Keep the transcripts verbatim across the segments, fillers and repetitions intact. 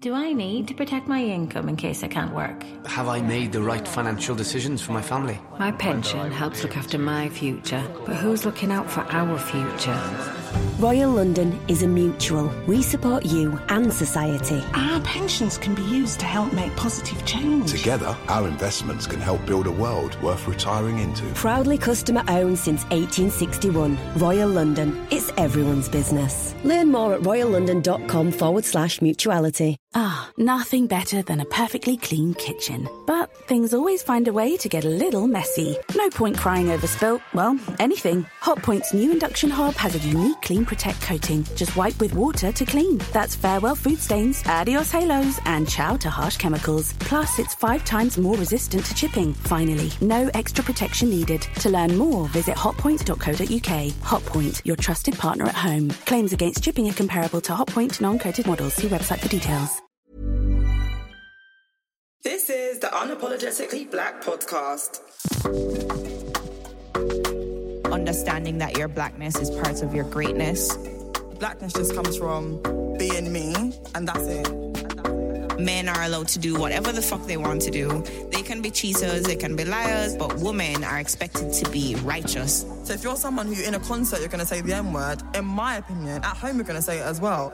Do I need to protect my income in case I can't work? Have I made the right financial decisions for my family? My pension helps look after my future, but who's looking out for our future? Royal London is a mutual. We support you and society. Our pensions can be used to help make positive change. Together, our investments can help build a world worth retiring into. Proudly customer owned since eighteen sixty-one. Royal London. It's everyone's business. Learn more at royallondon.com forward slash mutuality. Ah, nothing better than a perfectly clean kitchen. But things always find a way to get a little messy. No point crying over spilt, well, anything. Hotpoint's new induction hob has a unique Clean Protect coating. Just wipe with water to clean. That's farewell food stains, adios halos, and ciao to harsh chemicals. Plus, it's five times more resistant to chipping. Finally, no extra protection needed. To learn more, visit hotpoint dot co dot uk. Hotpoint, your trusted partner at home. Claims against chipping are comparable to Hotpoint non-coated models. See website for details. This is the Unapologetically Black podcast. Understanding that your blackness is part of your greatness. Blackness just comes from being me, and that's it. Men are allowed to do whatever the fuck they want to do. They can be cheaters, they can be liars, but women are expected to be righteous. So if you're someone who in a concert you're going to say the N-word, in my opinion, at home you're going to say it as well.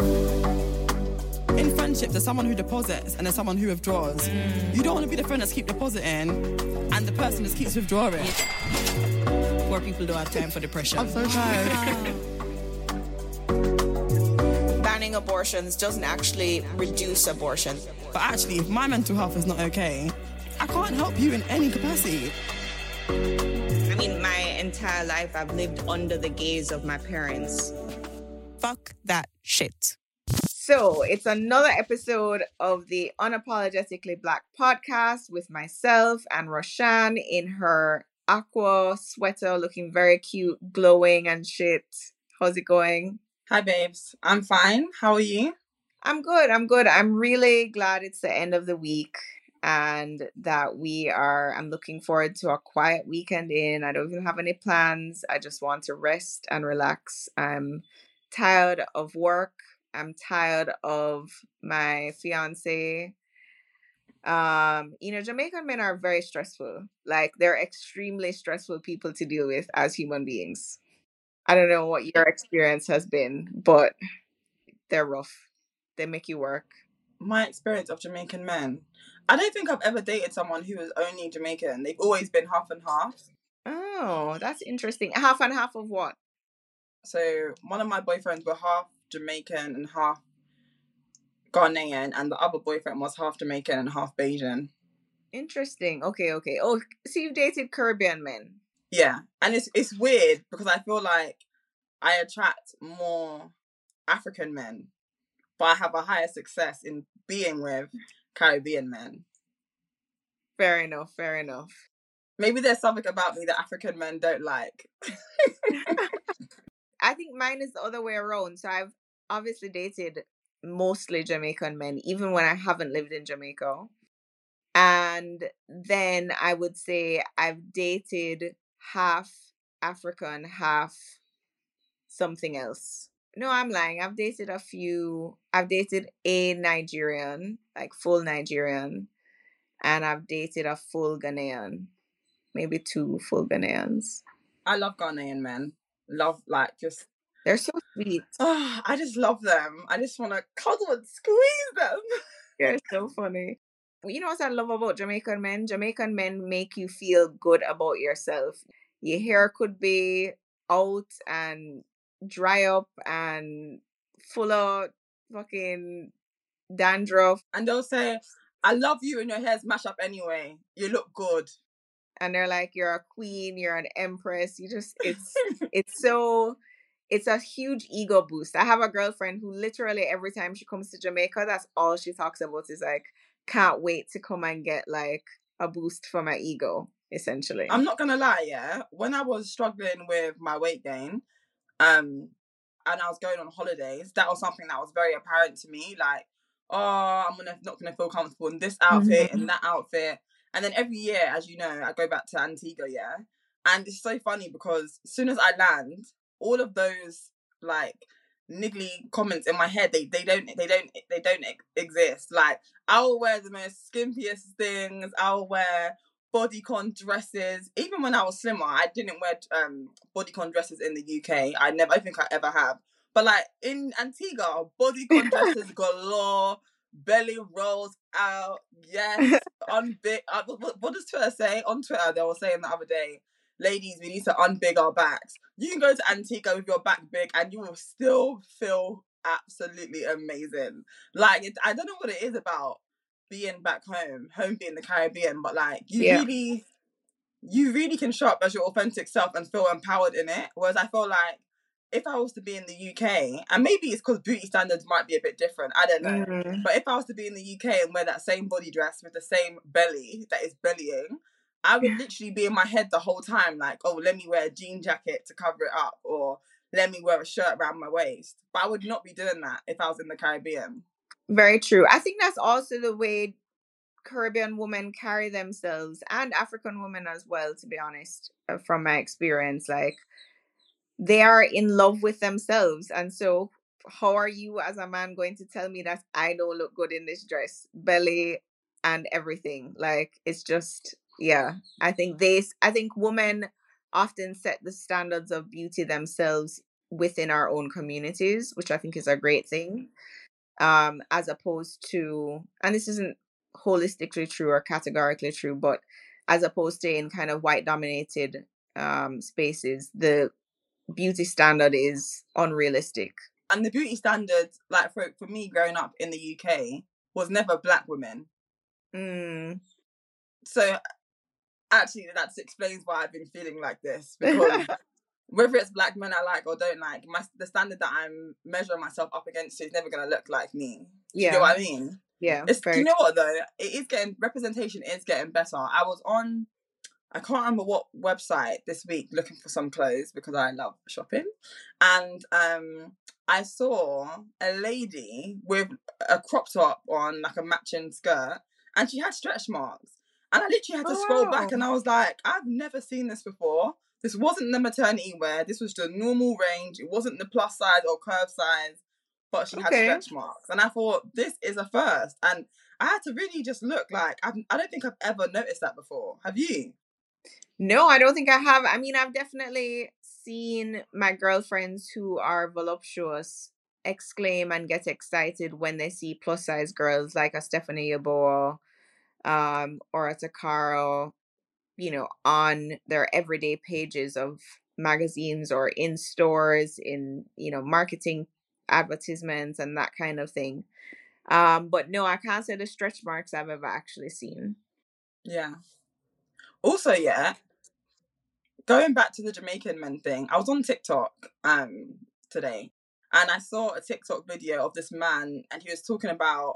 In friendship, there's someone who deposits and there's someone who withdraws. Mm. You don't want to be the friend that's keep depositing and the person that keeps withdrawing. Poor people don't have time for depression. I'm so tired. Banning abortions doesn't actually reduce abortion. But actually, if my mental health is not okay, I can't help you in any capacity. I mean, my entire life I've lived under the gaze of my parents. Fuck that shit. So it's another episode of the Unapologetically Black podcast with myself and Roshan in her aqua sweater, looking very cute, glowing and shit. How's it going? Hi, babes. I'm fine. How are you? I'm good. I'm good. I'm really glad it's the end of the week and that we are, I'm looking forward to a quiet weekend in. I don't even have any plans. I just want to rest and relax. I'm tired of work. I'm tired of my fiance. Um, you know, Jamaican men are very stressful. Like, they're extremely stressful people to deal with as human beings. I don't know what your experience has been, but they're rough. They make you work. My experience of Jamaican men, I don't think I've ever dated someone who was only Jamaican. They've always been half and half. Oh, that's interesting. Half and half of what? So one of my boyfriends were half Jamaican and half Ghanaian, and the other boyfriend was half Jamaican and half Bajan. Interesting. Okay, okay. Oh, so you've dated Caribbean men? Yeah, and it's it's weird because I feel like I attract more African men, but I have a higher success in being with Caribbean men. Fair enough, fair enough. Maybe there's something about me that African men don't like. I think mine is the other way around. So I've obviously dated mostly Jamaican men, even when I haven't lived in Jamaica. And then I would say I've dated half African, half something else. No, I'm lying. I've dated a few. I've dated a Nigerian, like full Nigerian. And I've dated a full Ghanaian. Maybe two full Ghanaians. I love Ghanaian men. Love, like, just... They're so sweet. Oh, I just love them. I just want to cuddle and squeeze them. They're so funny. You know what I love about Jamaican men? Jamaican men make you feel good about yourself. Your hair could be out and dry up and full of fucking dandruff. And they'll say, I love you and your hair's mashed up anyway. You look good. And they're like, you're a queen, you're an empress. You just, it's, it's so, it's a huge ego boost. I have a girlfriend who literally every time she comes to Jamaica, that's all she talks about is like, can't wait to come and get like a boost for my ego, essentially. I'm not gonna lie, yeah. When I was struggling with my weight gain, um, and I was going on holidays, that was something that was very apparent to me. Like, oh, I'm gonna not gonna feel comfortable in this outfit and mm-hmm. that outfit. And then every year, as you know, I go back to Antigua, yeah? And it's so funny because as soon as I land, all of those, like, niggly comments in my head. They they don't they don't they don't exist. Like, I'll wear the most skimpiest things. I'll wear bodycon dresses. Even when I was slimmer, I didn't wear um bodycon dresses in the U K. I never, I think I ever have. But like in Antigua, bodycon dresses galore, belly rolls out, yes, unbig. Uh, what, what does Twitter say? On Twitter, they were saying the other day, ladies, we need to unbig our backs. You can go to Antigua with your back big and you will still feel absolutely amazing. Like, it, I don't know what it is about being back home, home being the Caribbean, but like, you yeah. really, you really can show up as your authentic self and feel empowered in it. Whereas I feel like, if I was to be in the U K, and maybe it's because beauty standards might be a bit different, I don't know. Mm. But if I was to be in the U K and wear that same body dress with the same belly that is bellying, I would literally be in my head the whole time, like, oh, let me wear a jean jacket to cover it up, or let me wear a shirt around my waist. But I would not be doing that if I was in the Caribbean. Very true. I think that's also the way Caribbean women carry themselves, and African women as well, to be honest, from my experience. Like, they are in love with themselves. And so how are you as a man going to tell me that I don't look good in this dress, belly and everything? Like, it's just, yeah, I think they, I think women often set the standards of beauty themselves within our own communities, which I think is a great thing. Um, as opposed to, and this isn't holistically true or categorically true, but as opposed to in kind of white dominated um, spaces, the beauty standard is unrealistic. And the beauty standard, like for, for me growing up in the U K, was never black women. Mm. So actually that explains why I've been feeling like this, because whether it's black men I like or don't like, my the standard that I'm measuring myself up against is never going to look like me. Do yeah. you know what I mean? Yeah. It's, do you know what though? It is getting, representation is getting better. I was on, I can't remember what website this week looking for some clothes because I love shopping. And um, I saw a lady with a crop top on, like a matching skirt, and she had stretch marks. And I literally had to oh, scroll wow. back and I was like, I've never seen this before. This wasn't the maternity wear. This was the normal range. It wasn't the plus size or curve size, but she okay. had stretch marks. And I thought, this is a first. And I had to really just look like, I've, I don't think I've ever noticed that before. Have you? No, I don't think I have. I mean, I've definitely seen my girlfriends who are voluptuous exclaim and get excited when they see plus size girls like a Stephanie Yeboah um, or a Takara, you know, on their everyday pages of magazines or in stores, in, you know, marketing advertisements and that kind of thing. Um, but no, I can't say the stretch marks I've ever actually seen. Yeah. Also, yeah, going back to the Jamaican men thing, I was on TikTok um today and I saw a TikTok video of this man and he was talking about,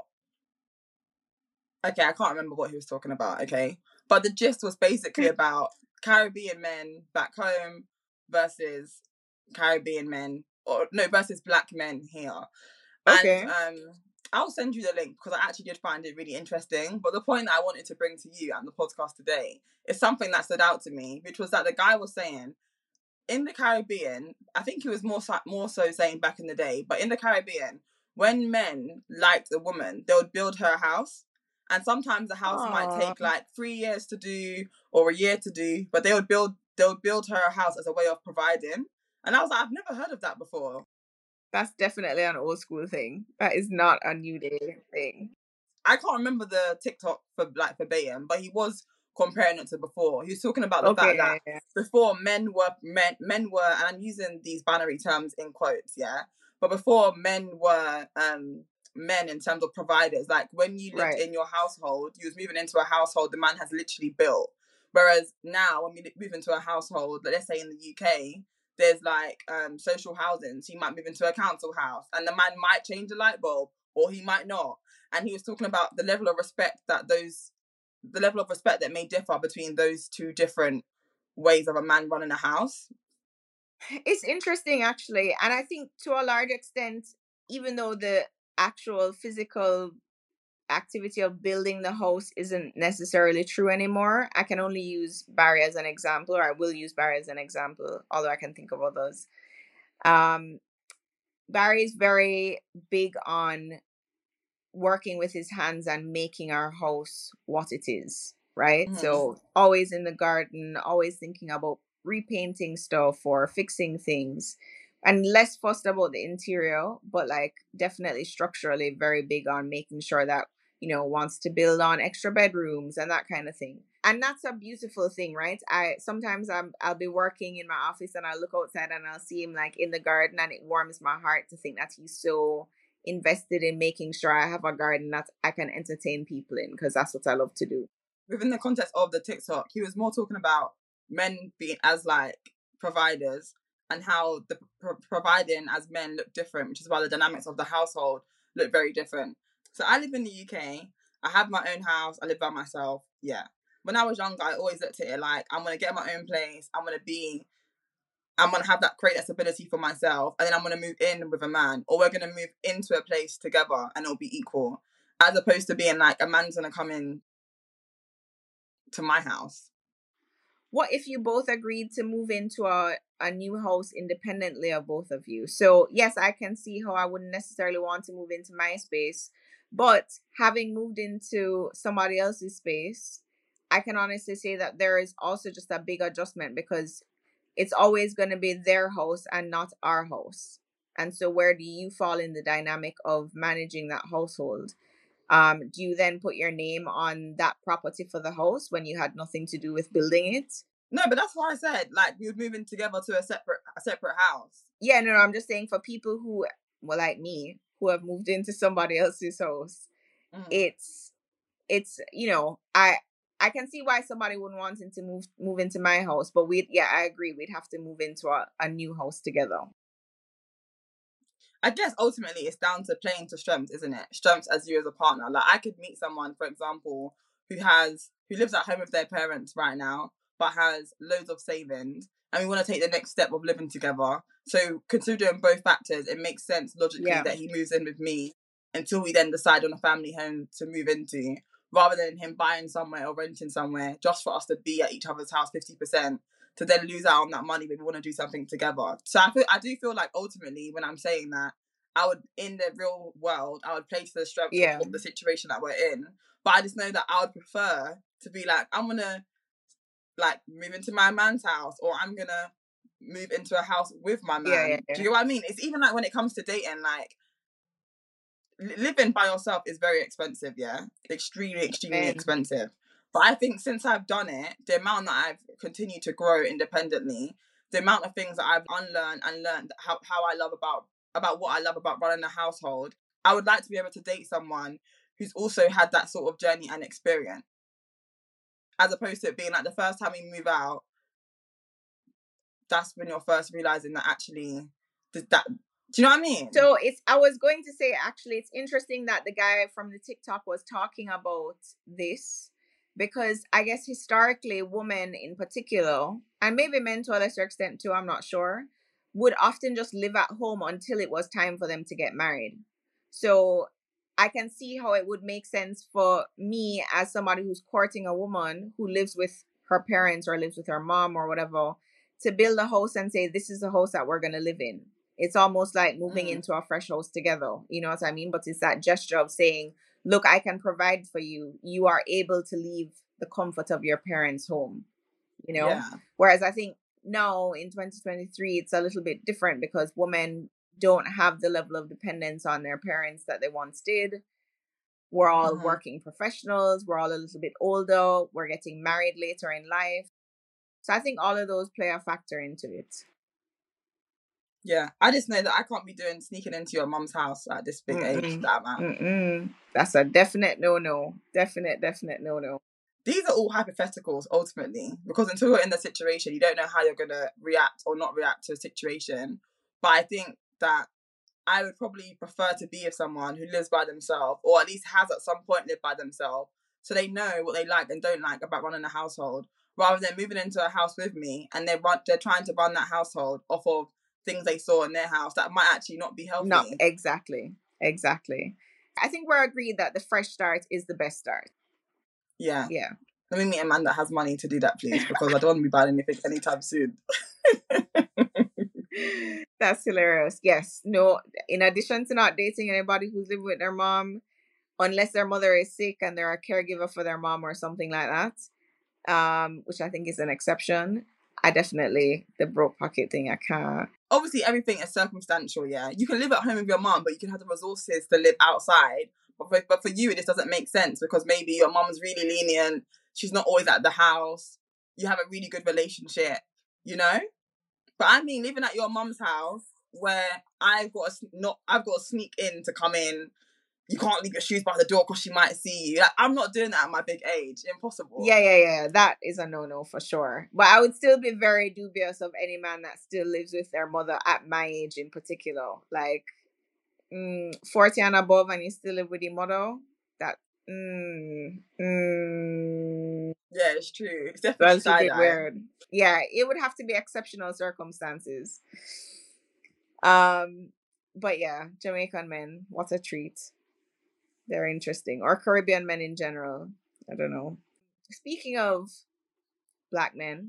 okay, I can't remember what he was talking about, okay? But the gist was basically about Caribbean men back home versus Caribbean men, or no, versus black men here. Okay. And um, I'll send you the link because I actually did find it really interesting. But the point that I wanted to bring to you and the podcast today is something that stood out to me, which was that the guy was saying, in the Caribbean, I think he was more so, more so saying back in the day, but in the Caribbean, when men liked a woman, they would build her a house. And sometimes the house Aww. might take like three years to do or a year to do, but they would build they would build her a house as a way of providing. And I was like, I've never heard of that before. That's definitely an old school thing. That is not a new day thing. I can't remember the TikTok for like verbatim, but he was comparing it to before. He was talking about the okay, fact that yeah. before men were men men were, and I'm using these binary terms in quotes, yeah. But before men were um men in terms of providers, like when you lived right. in your household, you was moving into a household the man has literally built. Whereas now when we move into a household, let's say in the U K, there's like um social housing, so you might move into a council house and the man might change a light bulb or he might not. And he was talking about the level of respect that those the level of respect that may differ between those two different ways of a man running a house. It's interesting actually, and I think to a large extent, even though the actual physical activity of building the house isn't necessarily true anymore, I can only use Barry as an example, or I will use Barry as an example, although I can think of others. Um, Barry's very big on working with his hands and making our house what it is, right? Mhm. So always in the garden, always thinking about repainting stuff or fixing things, and less fussed about the interior, but like definitely structurally very big on making sure that, you know, wants to build on extra bedrooms and that kind of thing. And that's a beautiful thing, right? I sometimes I'm I'll be working in my office and I look outside and I'll see him like in the garden, and it warms my heart to think that he's so invested in making sure I have a garden that I can entertain people in, because that's what I love to do. Within the context of the TikTok, he was more talking about men being as like providers and how the pro- providing as men look different, which is why the dynamics of the household look very different. So I live in the U K. I have my own house. I live by myself. Yeah. When I was younger, I always looked at it like, I'm going to get my own place. I'm going to be, I'm going to have that create that stability for myself. And then I'm going to move in with a man, or we're going to move into a place together and it'll be equal. As opposed to being like, a man's going to come in to my house. What if you both agreed to move into a, a new house independently of both of you? So yes, I can see how I wouldn't necessarily want to move into my space, but having moved into somebody else's space, I can honestly say that there is also just a big adjustment, because it's always going to be their house and not our house. And so where do you fall in the dynamic of managing that household? Um, do you then put your name on that property for the house when you had nothing to do with building it? No, but that's why I said, like, we would move in together to a separate a separate house. Yeah, no, no, I'm just saying for people who, well, like me, who have moved into somebody else's house, mm-hmm. it's, it's, you know, I, I can see why somebody wouldn't want to move move into my house, but we, yeah, I agree, we'd have to move into a, a new house together. I guess ultimately it's down to playing to strengths, isn't it? Strengths as you as a partner. Like, I could meet someone, for example, who has who lives at home with their parents right now, but has loads of savings, and we want to take the next step of living together. So considering both factors, it makes sense logically yeah. that he moves in with me until we then decide on a family home to move into, rather than him buying somewhere or renting somewhere just for us to be at each other's house fifty percent. To then lose out on that money when we want to do something together. So I feel, I do feel like ultimately when I'm saying that, I would, in the real world, I would play to the strength yeah. of the situation that we're in. But I just know that I would prefer to be like, I'm going to like move into my man's house, or I'm going to move into a house with my man. Yeah, yeah, yeah. Do you know what I mean? It's even like when it comes to dating, like living by yourself is very expensive, yeah? Extremely, extremely mm. expensive. But I think since I've done it, the amount that I've continued to grow independently, the amount of things that I've unlearned and learned how, how I love about, about what I love about running a household, I would like to be able to date someone who's also had that sort of journey and experience. As opposed to it being like the first time you move out, that's when you're first realising that actually, that, do you know what I mean? So it's, I was going to say, actually, it's interesting that the guy from the TikTok was talking about this, because I guess historically women in particular, and maybe men to a lesser extent too, I'm not sure, would often just live at home until it was time for them to get married. So I can see how it would make sense for me as somebody who's courting a woman who lives with her parents or lives with her mom or whatever, to build a house and say, this is the house that we're going to live in. It's almost like moving mm. into a fresh house together. You know what I mean? But it's that gesture of saying, look, I can provide for you. You are able to leave the comfort of your parents' home, you know? Yeah. Whereas I think now in twenty twenty-three, it's a little bit different, because women don't have the level of dependence on their parents that they once did. We're all mm-hmm. working professionals. We're all a little bit older. We're getting married later in life. So I think all of those play a factor into it. Yeah, I just know that I can't be doing sneaking into your mum's house at this big Mm-mm. age that I'm at. Mm-mm. That's a definite no-no. Definite, definite no-no. These are all hypotheticals, ultimately, because until you're in the situation, you don't know how you're going to react or not react to a situation. But I think that I would probably prefer to be with someone who lives by themselves, or at least has at some point lived by themselves, so they know what they like and don't like about running a household, rather than moving into a house with me and they run, they're trying to run that household off of things they saw in their house that might actually not be healthy. No, exactly. Exactly. I think we're agreed that the fresh start is the best start. Yeah. Yeah. Let me meet a man that has money to do that, please, because I don't want to be buying anything anytime soon. That's hilarious. Yes. No, in addition to not dating anybody who's living with their mom, unless their mother is sick and they're a caregiver for their mom or something like that, um, which I think is an exception. I definitely, the broke pocket thing, I can't. Obviously, everything is circumstantial, yeah. You can live at home with your mum, but you can have the resources to live outside. But for, but for you, it just doesn't make sense because maybe your mum's really lenient. She's not always at the house. You have a really good relationship, you know? But I mean, living at your mum's house where I've got to, not, I've got to sneak in to come in. You can't leave your shoes by the door because she might see you. Like, I'm not doing that at my big age. Impossible. Yeah, yeah, yeah. That is a no-no for sure. But I would still be very dubious of any man that still lives with their mother at my age in particular. Like, mm, forty and above and you still live with your mother? That, mm, mm. Yeah, it's true. It's definitely That's a bit weird. Yeah, it would have to be exceptional circumstances. Um, But yeah, Jamaican men, what a treat. They're interesting. Or Caribbean men in general. I don't know. Speaking of black men,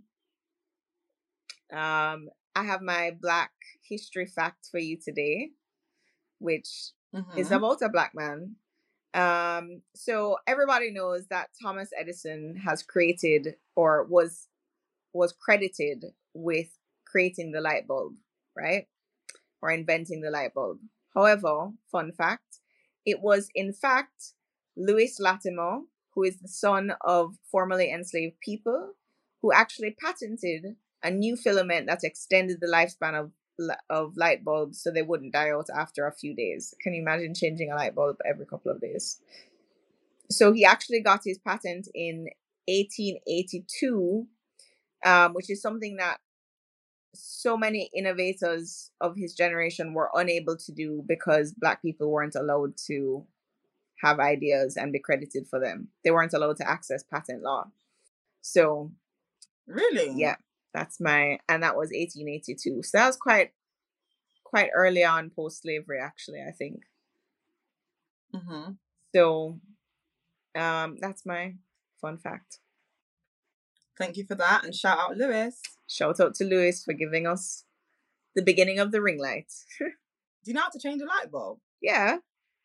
um, I have my black history fact for you today, which mm-hmm. is about a black man. Um, so everybody knows that Thomas Edison has created or was was credited with creating the light bulb, right? Or inventing the light bulb. However, fun fact, it was, in fact, Louis Latimer, who is the son of formerly enslaved people, who actually patented a new filament that extended the lifespan of, of light bulbs so they wouldn't die out after a few days. Can you imagine changing a light bulb every couple of days? So he actually got his patent in eighteen eighty-two, um, which is something that so many innovators of his generation were unable to do because black people weren't allowed to have ideas and be credited for them. They weren't allowed to access patent law. So really, yeah, that's my, and that was eighteen eighty-two. So that was quite, quite early on post-slavery, actually, I think. Mm-hmm. So um, that's my fun fact. Thank you for that, and shout out Lewis. Shout out to Lewis for giving us the beginning of the ring light. Do you know how to change a light bulb? Yeah.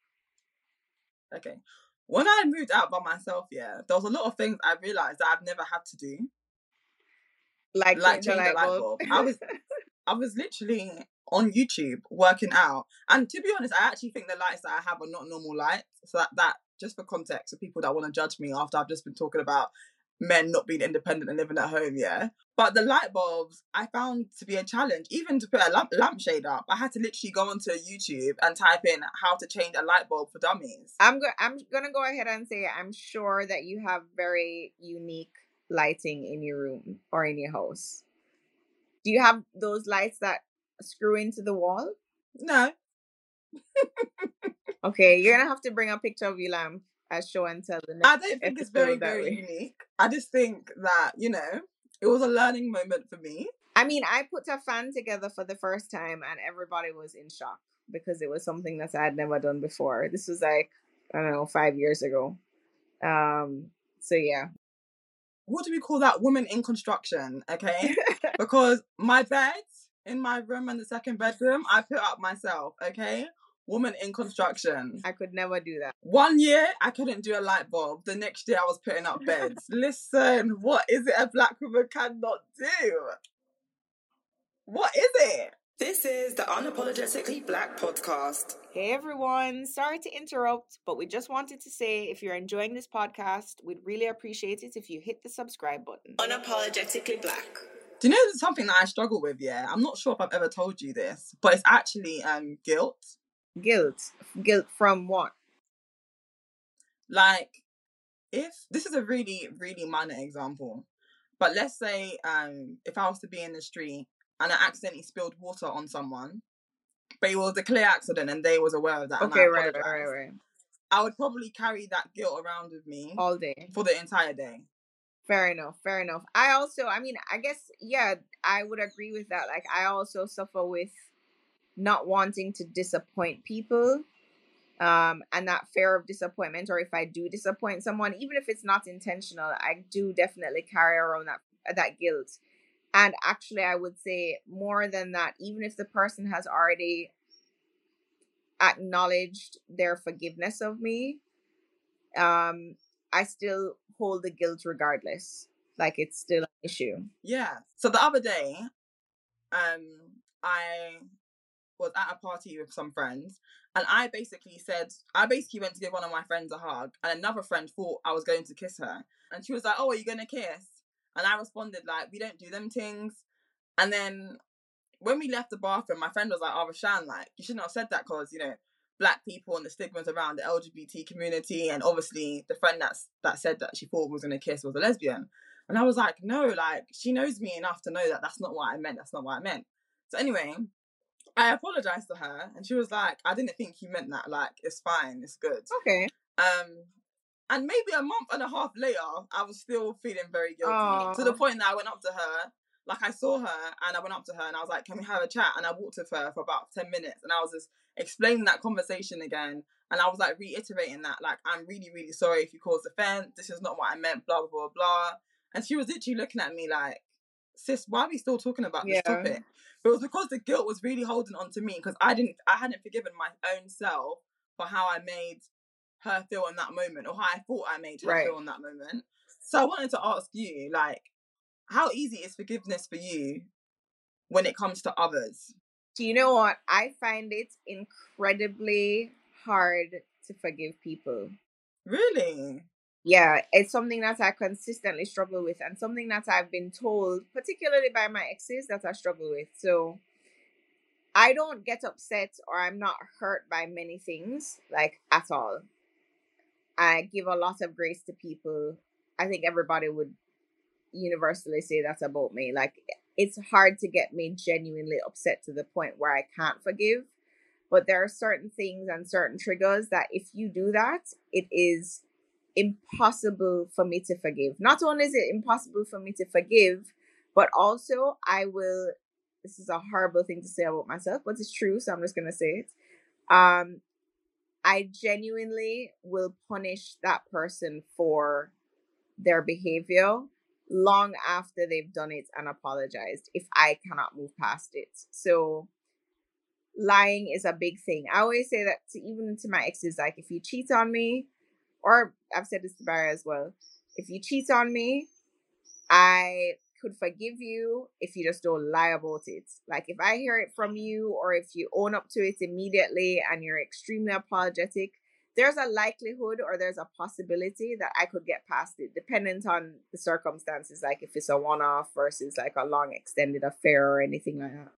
Okay. When I moved out by myself, yeah, there was a lot of things I realised that I've never had to do. Like, like change, change a light bulb. bulb. I was, I was literally on YouTube working out, and to be honest, I actually think the lights that I have are not normal lights. So that, that just for context, for people that want to judge me after I've just been talking about men not being independent and living at home, yeah. But the light bulbs I found to be a challenge. Even to put a lamp lampshade up, I had to literally go onto YouTube and type in how to change a light bulb for dummies. I'm go- I'm gonna go ahead and say I'm sure that you have very unique lighting in your room or in your house. Do you have those lights that screw into the wall? No. Okay, you're gonna have to bring a picture of your lamp as show and tell. The next I don't think it's very, very way. unique. I just think that, you know, it was a learning moment for me. I mean, I put a fan together for the first time and everybody was in shock because it was something that I had never done before. This was like, I don't know, five years ago. Um, so yeah. What do we call that? Woman in construction, okay? Because my bed in my room and the second bedroom, I put up myself, okay? Woman in construction. I could never do that. One year, I couldn't do a light bulb. The next year, I was putting up beds. Listen, what is it a black woman cannot do? What is it? This is the Unapologetically Black podcast. Hey everyone, sorry to interrupt, but we just wanted to say if you're enjoying this podcast, we'd really appreciate it if you hit the subscribe button. Unapologetically Black. Do you know there's something that I struggle with, yeah? I'm not sure if I've ever told you this, but it's actually um guilt. Guilt? Guilt from what? Like, if, this is a really, really minor example, but let's say um if I was to be in the street and I accidentally spilled water on someone, but it was a clear accident and they was aware of that. Okay, and I right, right, right, right. I would probably carry that guilt around with me all day for the entire day. Fair enough, fair enough. I also, I mean, I guess, yeah, I would agree with that. Like, I also suffer with not wanting to disappoint people, um, and that fear of disappointment, or if I do disappoint someone, even if it's not intentional, I do definitely carry around that that guilt. And actually, I would say more than that, even if the person has already acknowledged their forgiveness of me, um, I still hold the guilt regardless. Like, it's still an issue. Yeah. So the other day, um, I was at a party with some friends, and I basically said, I basically went to give one of my friends a hug, and another friend thought I was going to kiss her. And she was like, oh, are you going to kiss? And I responded, like, we don't do them things. And then when we left the bathroom, my friend was like, oh, Rashan, like, you shouldn't have said that because, you know, black people and the stigmas around the L G B T community, and obviously the friend that's, that said that she thought was going to kiss was a lesbian. And I was like, no, like, she knows me enough to know that that's not what I meant. That's not what I meant. So anyway, I apologized to her, and she was like, I didn't think you meant that. Like, it's fine. It's good. Okay. Um, and maybe a month and a half later, I was still feeling very guilty. Aww. To the point that I went up to her, like, I saw her, and I went up to her, and I was like, can we have a chat? And I walked with her for about ten minutes, and I was just explaining that conversation again. And I was, like, reiterating that, like, I'm really, really sorry if you caused offense. This is not what I meant, blah, blah, blah, blah. And she was literally looking at me like, sis, why are we still talking about this Yeah. topic? But it was because the guilt was really holding on to me, because I didn't, I hadn't forgiven my own self for how I made her feel in that moment, or how I thought I made her Right. feel in that moment. So I wanted to ask you, like, how easy is forgiveness for you when it comes to others? Do you know what? I find it incredibly hard to forgive people. Really? Yeah, it's something that I consistently struggle with, and something that I've been told, particularly by my exes, that I struggle with. So I don't get upset, or I'm not hurt by many things, like, at all. I give a lot of grace to people. I think everybody would universally say that about me. Like, it's hard to get me genuinely upset to the point where I can't forgive. But there are certain things and certain triggers that if you do that, it is impossible for me to forgive. Not only is it impossible for me to forgive, but also I will, this is a horrible thing to say about myself, but it's true, so I'm just going to say it. Um, I genuinely will punish that person for their behavior long after they've done it and apologized, if I cannot move past it. So lying is a big thing. I always say that to, even to my exes, like, if you cheat on me, or I've said this to Barry as well, if you cheat on me, I could forgive you if you just don't lie about it. Like, if I hear it from you, or if you own up to it immediately and you're extremely apologetic, there's a likelihood, or there's a possibility that I could get past it, dependent on the circumstances, like if it's a one-off versus like a long extended affair or anything like that.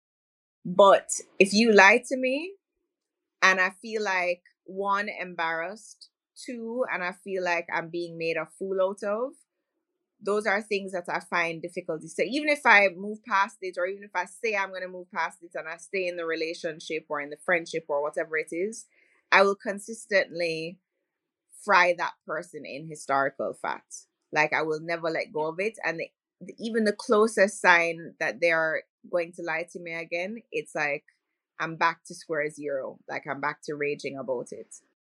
But if you lie to me and I feel like, one, embarrassed, two, and I feel like I'm being made a fool out of, those are things that I find difficult. So even if I move past it, or even if I say I'm going to move past it and I stay in the relationship or in the friendship or whatever it is, I will consistently fry that person in historical fat. Like, I will never let go of it. And the, the, even the closest sign that they're going to lie to me again, it's like I'm back to square zero. Like, I'm back to raging about it.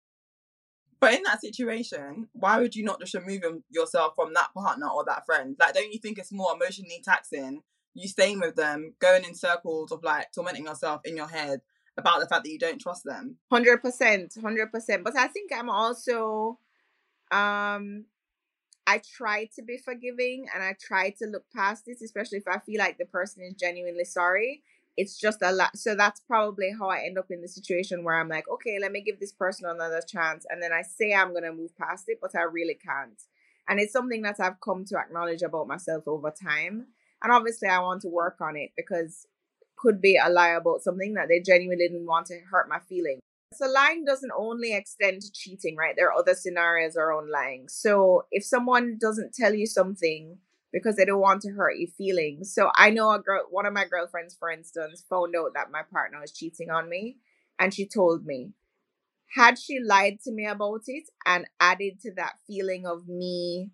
But in that situation, why would you not just remove yourself from that partner or that friend? Like, don't you think it's more emotionally taxing, you staying with them, going in circles of, like, tormenting yourself in your head about the fact that you don't trust them? one hundred percent, one hundred percent. But I think I'm also, um, I try to be forgiving, and I try to look past it, especially if I feel like the person is genuinely sorry. It's just a lot. So that's probably how I end up in the situation where I'm like, okay, let me give this person another chance. And then I say I'm going to move past it, but I really can't. And it's something that I've come to acknowledge about myself over time. And obviously I want to work on it, because it could be a lie about something that they genuinely didn't want to hurt my feelings. So lying doesn't only extend to cheating, right? There are other scenarios around lying. So if someone doesn't tell you something because they don't want to hurt your feelings. So I know a girl, one of my girlfriends, for instance, found out that my partner was cheating on me, and she told me. Had she lied to me about it and added to that feeling of me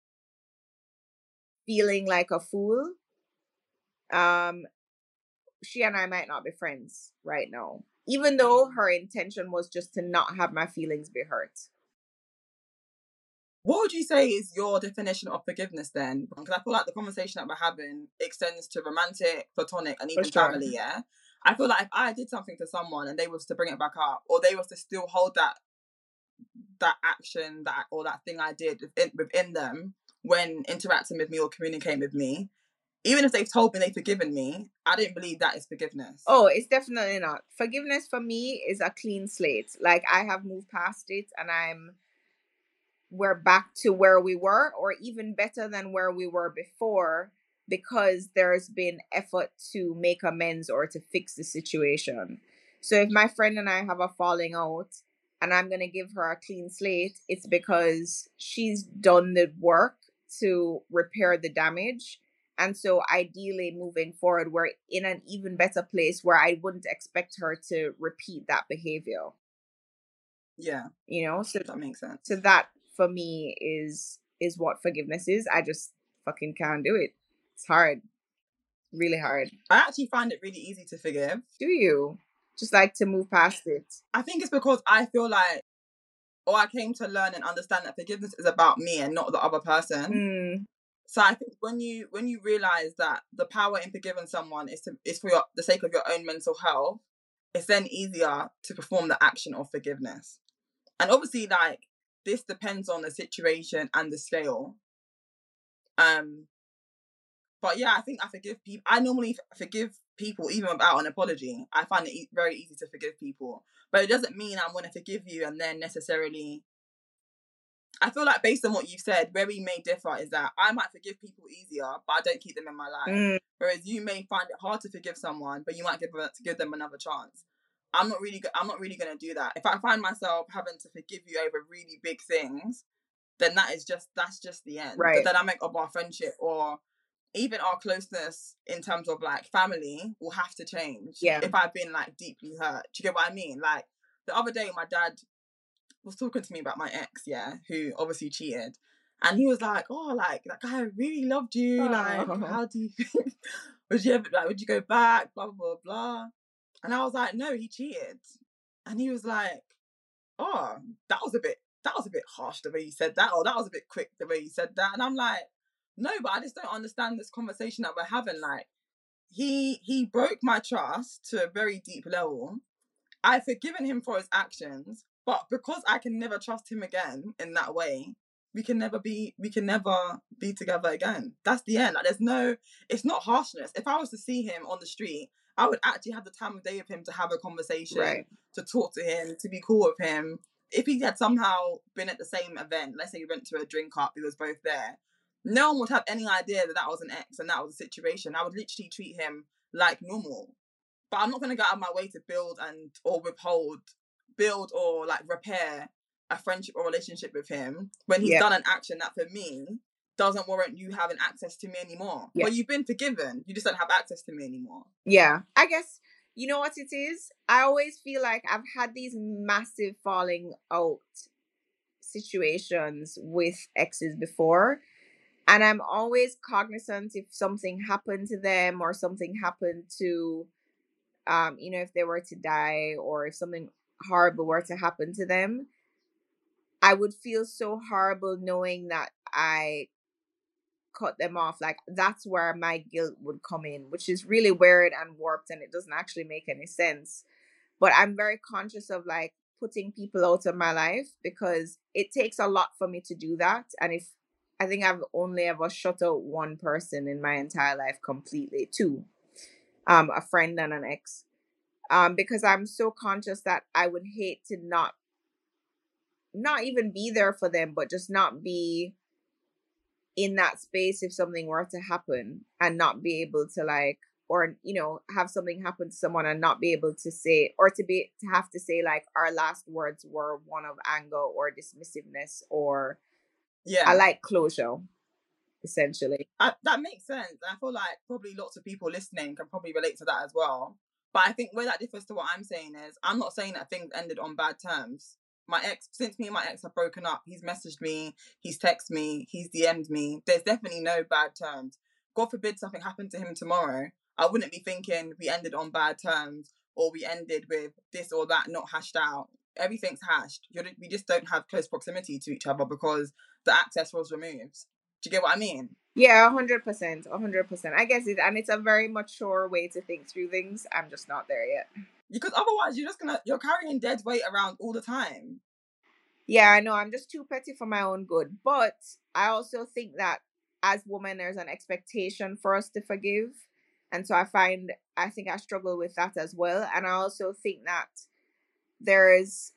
feeling like a fool, um, she and I might not be friends right now, even though her intention was just to not have my feelings be hurt. What would you say is your definition of forgiveness then? Because I feel like the conversation that we're having extends to romantic, platonic, and even For sure. family, yeah? I feel like if I did something to someone and they was to bring it back up, or they was to still hold that that action, that or that thing I did within, within them when interacting with me or communicating with me, even if they've told me they've forgiven me, I don't believe that is forgiveness. Oh, it's definitely not. Forgiveness for me is a clean slate. Like, I have moved past it and I'm we're back to where we were, or even better than where we were before, because there's been effort to make amends or to fix the situation. So if my friend and I have a falling out and I'm going to give her a clean slate, it's because she's done the work to repair the damage. And so ideally moving forward, we're in an even better place where I wouldn't expect her to repeat that behavior. Yeah. You know, so that makes sense. So that for me is is what forgiveness is. I just fucking can't do it. It's hard. Really hard. I actually find it really easy to forgive. Do you? Just like to move past it? I think it's because I feel like, or I came to learn and understand that forgiveness is about me and not the other person. Mm. So I think when you when you realize that the power in forgiving someone is to is for your, the sake of your own mental health, it's then easier to perform the action of forgiveness. And obviously, like, this depends on the situation and the scale. Um, but yeah, I think I forgive people. I normally forgive people even without an apology. I find it e- very easy to forgive people, but it doesn't mean I'm going to forgive you and then necessarily. I feel like based on what you've said, where we may differ is that I might forgive people easier, but I don't keep them in my life. Mm. Whereas you may find it hard to forgive someone, but you might give to give them another chance. I'm not really. I'm not really going to do that. If I find myself having to forgive you over really big things, then that is just that's just the end. Right. The dynamic of our friendship or even our closeness in terms of like family will have to change. Yeah. If I've been like deeply hurt, do you get what I mean? Like the other day, my dad was talking to me about my ex, yeah, who obviously cheated, and he was like, "Oh, like that guy really loved you. Oh. Like, how do you think? would you ever like? Would you go back? Blah blah blah blah." And I was like, "No, he cheated." And he was like, "Oh, that was a bit, that was a bit harsh the way you said that, or that was a bit quick the way you said that." And I'm like, "No, but I just don't understand this conversation that we're having. Like, he he broke my trust to a very deep level. I've forgiven him for his actions, but because I can never trust him again in that way, we can never be, we can never be together again. That's the end. Like, there's no, it's not harshness. If I was to see him on the street, I would actually have the time of day with him to have a conversation, right. to talk to him, to be cool with him. If he had somehow been at the same event, let's say we went to a drink up, we was both there, no one would have any idea that that was an ex and that was a situation. I would literally treat him like normal. But I'm not going to go out of my way to build and or withhold, build or like repair a friendship or relationship with him when he's yeah. done an action that for me doesn't warrant you having access to me anymore. Yeah. But you've been forgiven. You just don't have access to me anymore. Yeah. I guess, you know what it is? I always feel like I've had these massive falling out situations with exes before. And I'm always cognizant if something happened to them or something happened to, um, you know, if they were to die or if something horrible were to happen to them, I would feel so horrible knowing that I cut them off. Like, that's where my guilt would come in, which is really weird and warped, and it doesn't actually make any sense. But I'm very conscious of like putting people out of my life because it takes a lot for me to do that. And if I think I've only ever shut out one person in my entire life completely, two, um, a friend and an ex, um, because I'm so conscious that I would hate to not, not even be there for them, but just not be in that space if something were to happen and not be able to like, or, you know, have something happen to someone and not be able to say, or to be, to have to say like our last words were one of anger or dismissiveness or, yeah, I like closure, essentially. I, that makes sense. And I feel like probably lots of people listening can probably relate to that as well. But I think where that differs to what I'm saying is, I'm not saying that things ended on bad terms. My ex, since me and my ex have broken up, he's messaged me, he's texted me, he's D M'd me. There's definitely no bad terms. God forbid something happened to him tomorrow, I wouldn't be thinking we ended on bad terms or we ended with this or that not hashed out. everything's hashed. You're, we just don't have close proximity to each other because the access was removed. Do you get what I mean? Yeah, one hundred percent. one hundred percent. I guess it, and it's a very mature way to think through things. I'm just not there yet. Because otherwise, you're just gonna, you're carrying dead weight around all the time. Yeah, I know. I'm just too petty for my own good. But I also think that as women, there's an expectation for us to forgive. And so I find, I think I struggle with that as well. And I also think that there's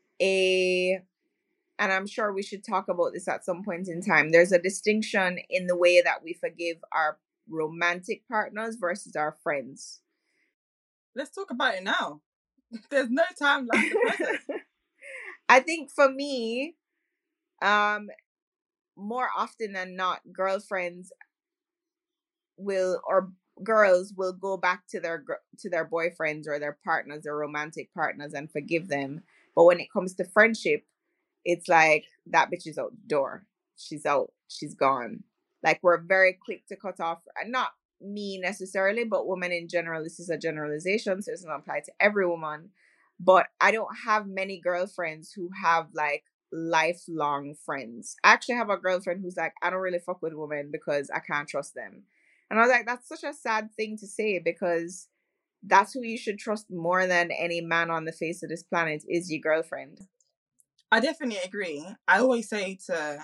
a, and I'm sure we should talk about this at some point in time, there's a distinction in the way that we forgive our romantic partners versus our friends. Let's talk about it now. There's no time like the present. I think for me, um, more often than not, girlfriends will, or girls will go back to their to their boyfriends or their partners, their romantic partners, and forgive them. But when it comes to friendship, it's like, that bitch is out the door. She's out. She's gone. Like, we're very quick to cut off, and not me necessarily, but women in general. This is a generalization, so it doesn't apply to every woman. But I don't have many girlfriends who have like lifelong friends. I actually have a girlfriend who's like, I don't really fuck with women because I can't trust them. And I was like, that's such a sad thing to say, because that's who you should trust more than any man on the face of this planet, is your girlfriend. I definitely agree. I always say to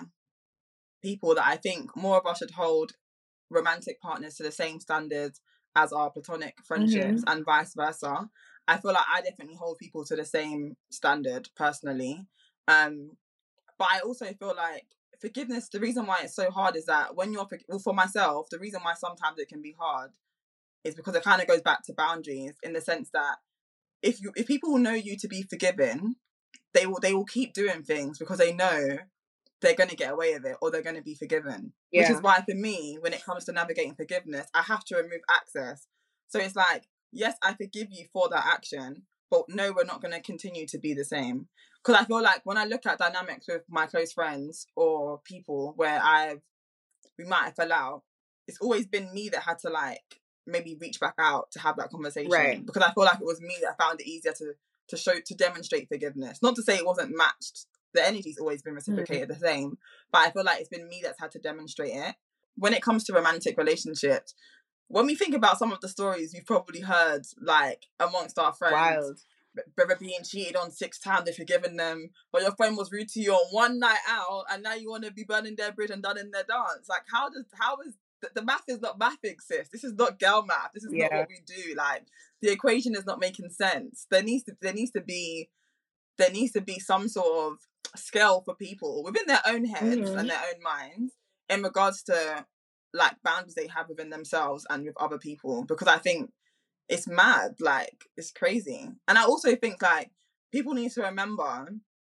people that I think more of us should hold romantic partners to the same standards as our platonic friendships, mm-hmm. and vice versa. I feel like I definitely hold people to the same standard personally. Um, but I also feel like forgiveness, the reason why it's so hard is that when you're, well, for myself, the reason why sometimes it can be hard is because it kind of goes back to boundaries, in the sense that if you, if people know you to be forgiving, they will, they will keep doing things because they know they're going to get away with it, or they're going to be forgiven. Yeah. Which is why for me, when it comes to navigating forgiveness, I have to remove access. So it's like, yes, I forgive you for that action, but no, we're not going to continue to be the same. Because I feel like when I look at dynamics with my close friends or people where I've, we might have fell out, it's always been me that had to like maybe reach back out to have that conversation. Right. Because I feel like it was me that found it easier to to show, to demonstrate forgiveness. Not to say it wasn't matched. The energy's always been reciprocated mm-hmm. the same. But I feel like it's been me that's had to demonstrate it. When it comes to romantic relationships, when we think about some of the stories you've probably heard, like, amongst our friends, Wild. Brother being cheated on six times, they've forgiven them, but your friend was rude to you on one night out, and now you want to be burning their bridge and done in their dance. Like, how does, how is, the, the math is not mathing, sis. This is not girl math. This is yeah. not what we do. Like, the equation is not making sense. There needs to, there needs to be, there needs to be some sort of scale for people within their own heads mm-hmm. and their own minds in regards to, like, boundaries they have within themselves and with other people, because I think it's mad, like, it's crazy. And I also think, like, people need to remember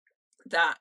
that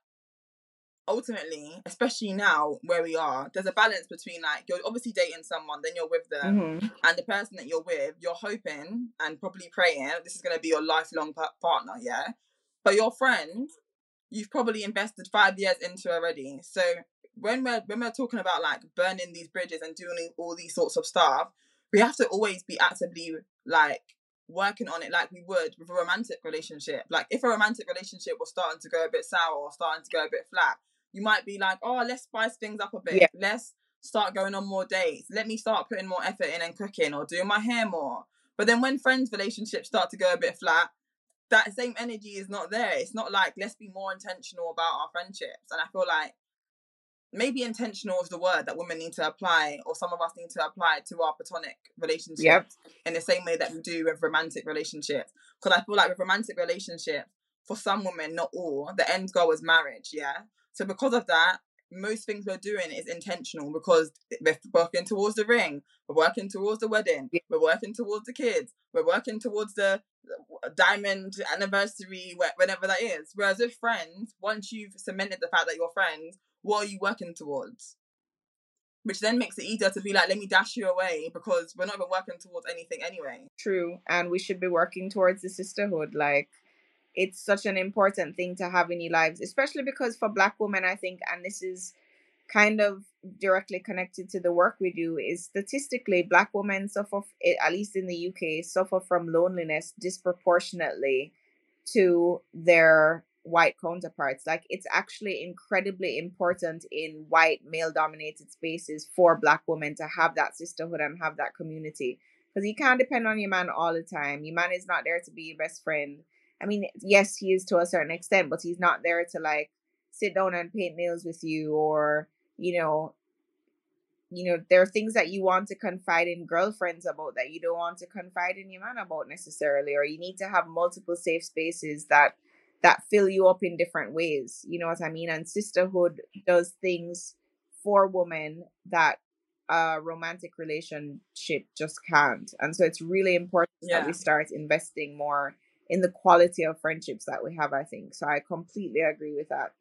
ultimately, especially now where we are, there's a balance between, like, you're obviously dating someone, then you're with them, mm-hmm. and the person that you're with, you're hoping and probably praying this is going to be your lifelong p- partner, yeah? But your friend, you've probably invested five years into already. So when we're when we're talking about like burning these bridges and doing all these sorts of stuff, we have to always be actively like working on it like we would with a romantic relationship. Like if a romantic relationship was starting to go a bit sour or starting to go a bit flat, you might be like, oh, let's spice things up a bit. Yeah. Let's start going on more dates. Let me start putting more effort in and cooking or doing my hair more. But then when friends' relationships start to go a bit flat, that same energy is not there. It's not like, let's be more intentional about our friendships. And I feel like maybe intentional is the word that women need to apply, or some of us need to apply to our platonic relationships yep. in the same way that we do with romantic relationships. Because I feel like with romantic relationships, for some women, not all, the end goal is marriage, yeah? So because of that, most things we're doing is intentional, because we're working towards the ring, we're working towards the wedding, we're working towards the kids, we're working towards the diamond anniversary, whenever that is. Whereas with friends, once you've cemented the fact that you're friends, what are you working towards? Which then makes it easier to be like, let me dash you away, because we're not even working towards anything anyway. True. And we should be working towards the sisterhood. Like, it's such an important thing to have in your lives, especially because for Black women, I think, and this is kind of directly connected to the work we do, is statistically Black women suffer, at least in the U K, suffer from loneliness disproportionately to their white counterparts. Like, it's actually incredibly important in white male dominated spaces for Black women to have that sisterhood and have that community, because you can't depend on your man all the time. Your man is not there to be your best friend. I mean, yes, he is to a certain extent, but he's not there to like sit down and paint nails with you, or, you know, you know, there are things that you want to confide in girlfriends about that you don't want to confide in your man about necessarily, or you need to have multiple safe spaces that that fill you up in different ways. You know what I mean? And sisterhood does things for women that a romantic relationship just can't. And so it's really important Yeah. that we start investing more in the quality of friendships that we have, I think. So I completely agree with that.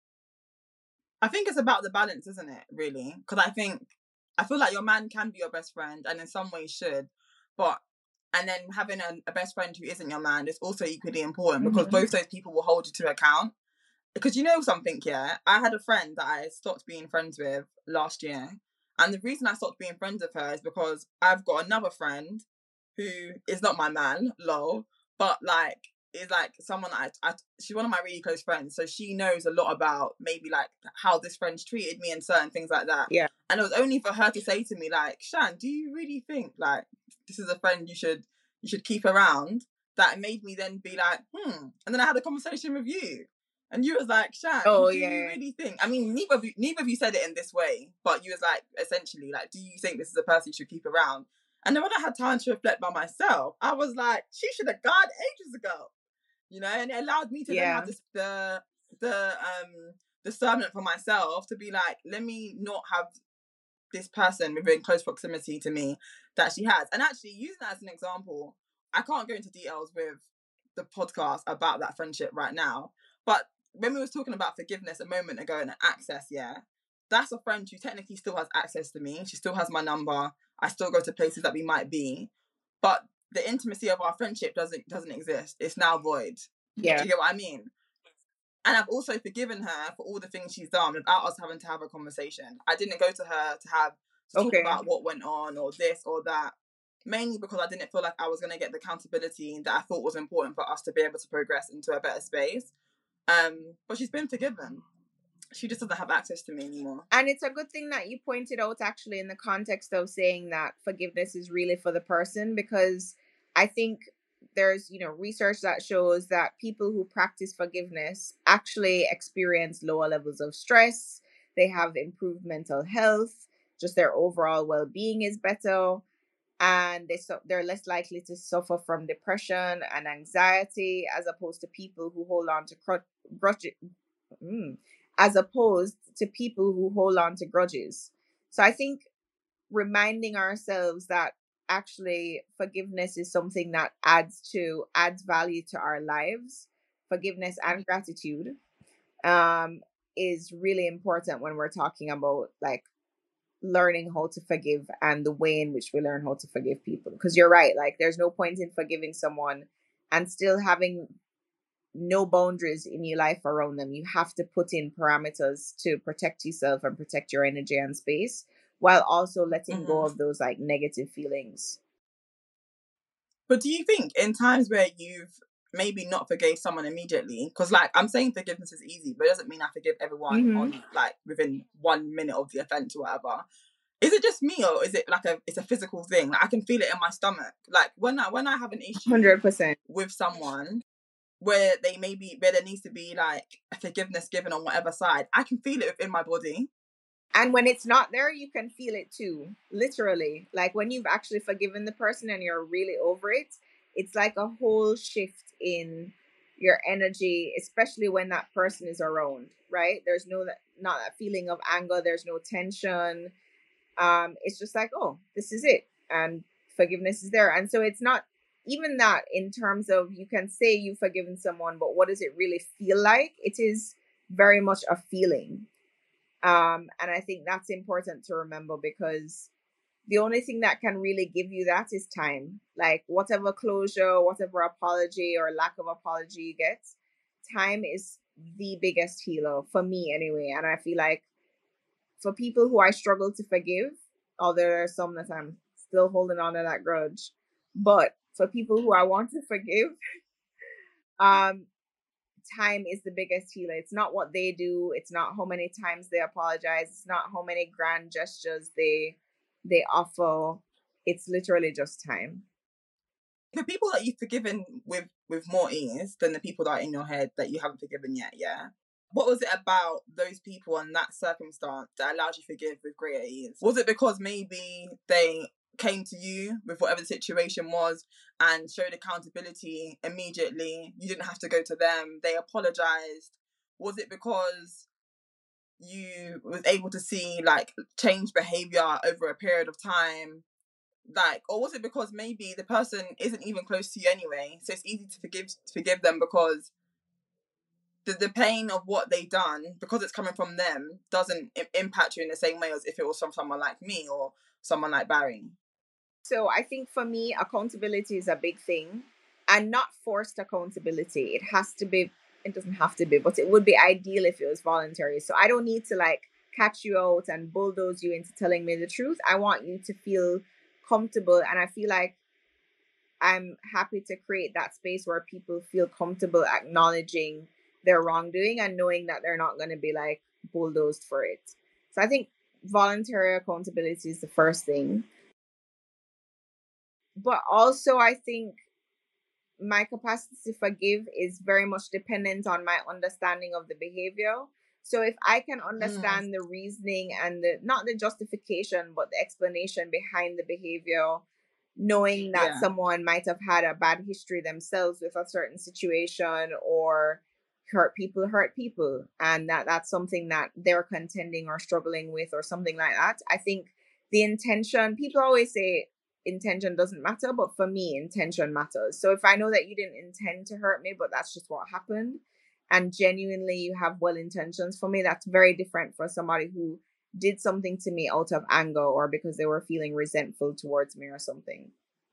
I think it's about the balance, isn't it, really? Because I think, I feel like your man can be your best friend and in some ways should, but, and then having a, a best friend who isn't your man is also equally important, because Mhm. both those people will hold you to account. Because you know something, yeah? I had a friend that I stopped being friends with last year. And the reason I stopped being friends with her is because I've got another friend who is not my man, lol, but like, is like someone that I, I, she's one of my really close friends. So she knows a lot about maybe like how this friend's treated me and certain things like that. Yeah. And it was only for her to say to me, like, Shan, do you really think like this is a friend you should, you should keep around? That made me then be like, hmm. And then I had a conversation with you. And you was like, Shan, Oh, do yeah. you really think? I mean, neither of you, neither of you said it in this way, but you was like, essentially, like, do you think this is a person you should keep around? And then when I had time to reflect by myself, I was like, she should have gone ages ago, you know. And it allowed me to then Yeah. have this, the the um discernment for myself to be like, let me not have this person within close proximity to me that she has. And actually, using that as an example, I can't go into details with the podcast about that friendship right now, but when we was talking about forgiveness a moment ago and access, yeah, that's a friend who technically still has access to me. She still has my number. I still go to places that we might be, but the intimacy of our friendship doesn't doesn't exist. It's now void. Yeah. Do you get what I mean? And I've also forgiven her for all the things she's done without us having to have a conversation. I didn't go to her to have to Okay. talk about what went on or this or that, mainly because I didn't feel like I was going to get the accountability that I thought was important for us to be able to progress into a better space. Um, but she's been forgiven. She just doesn't have access to me anymore. And it's a good thing that you pointed out, actually, in the context of saying that forgiveness is really for the person, because I think there's, you know, research that shows that people who practice forgiveness actually experience lower levels of stress. They have improved mental health. Just their overall well-being is better. And they so they're less likely to suffer from depression and anxiety, as opposed to people who hold on to cr- grudges. Mm, as opposed to people who hold on to grudges. So I think reminding ourselves that actually forgiveness is something that adds to adds value to our lives, forgiveness and gratitude, um, is really important when we're talking about like learning how to forgive and the way in which we learn how to forgive people. Because you're right, like there's no point in forgiving someone and still having no boundaries in your life around them. You have to put in parameters to protect yourself and protect your energy and space, while also letting Mm-hmm. go of those like negative feelings. But do you think in times where you've maybe not forgave someone immediately, because like I'm saying forgiveness is easy, but it doesn't mean I forgive everyone Mhm. on like within one minute of the offense or whatever. Is it just me, or is it like a it's a physical thing? Like I can feel it in my stomach. Like when I when I have an issue one hundred percent. with someone where they maybe where there needs to be like a forgiveness given on whatever side, I can feel it within my body. And when it's not there, you can feel it too. Literally. Like when you've actually forgiven the person and you're really over it, it's like a whole shift in your energy, especially when that person is around, right? There's no that not that feeling of anger, there's no tension. Um, it's just like, oh, this is it. And forgiveness is there. And so it's not even that in terms of you can say you've forgiven someone, but what does it really feel like? It is very much a feeling. Um, and I think that's important to remember, because the only thing that can really give you that is time. Like whatever closure, whatever apology or lack of apology you get, time is the biggest healer for me anyway. And I feel like for people who I struggle to forgive, although there are some that I'm still holding on to that grudge, but for people who I want to forgive, um, time is the biggest healer. It's not what they do. It's not how many times they apologize. It's not how many grand gestures they they offer. It's literally just time. The people that you've forgiven with with more ease than the people that are in your head that you haven't forgiven yet, yeah? What was it about those people and that circumstance that allowed you to forgive with greater ease? Was it because maybe they came to you with whatever the situation was and showed accountability immediately? You didn't have to go to them. They apologized. Was it because you was able to see like change behavior over a period of time? Like, or was it because maybe the person isn't even close to you anyway, so it's easy to forgive to forgive them because the, the pain of what they done, because it's coming from them, doesn't I- impact you in the same way as if it was from someone like me or someone like Barry? So I think for me, accountability is a big thing, and not forced accountability. It has to be, it doesn't have to be, but it would be ideal if it was voluntary. So I don't need to like catch you out and bulldoze you into telling me the truth. I want you to feel comfortable, and I feel like I'm happy to create that space where people feel comfortable acknowledging their wrongdoing and knowing that they're not going to be like bulldozed for it. So I think voluntary accountability is the first thing. But also I think my capacity to forgive is very much dependent on my understanding of the behavior. So if I can understand mm. the reasoning and the, not the justification, but the explanation behind the behavior, knowing that yeah. someone might have had a bad history themselves with a certain situation, or hurt people hurt people, and that that's something that they're contending or struggling with or something like that. I think the intention, people always say intention doesn't matter, but for me, intention matters. So if I know that you didn't intend to hurt me, but that's just what happened, and genuinely you have well intentions for me, that's very different for somebody who did something to me out of anger or because they were feeling resentful towards me or something.